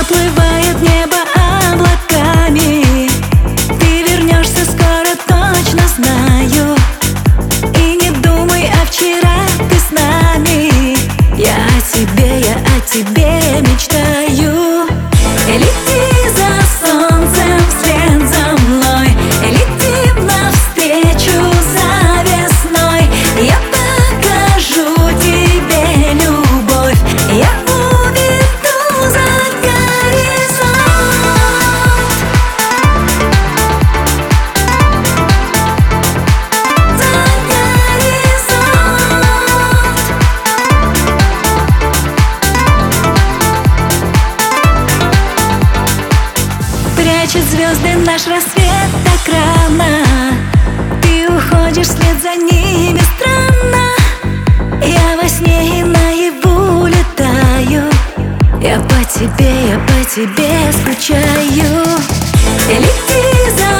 Уплывает небо облаками. Ты вернешься скоро, точно знаю. И не думай о вчера, ты с нами. Я о тебе мечтаю. Лети за солнцем вслед за мной. Летим навстречу за весной. Я покажу тебе любовь. Я уведу за горизонт. За горизонт. Прячет звезды наш рассвет так рано. Ты уходишь вслед за ними странно. Я во сне и наяву летаю. Я по тебе скучаю. Лети за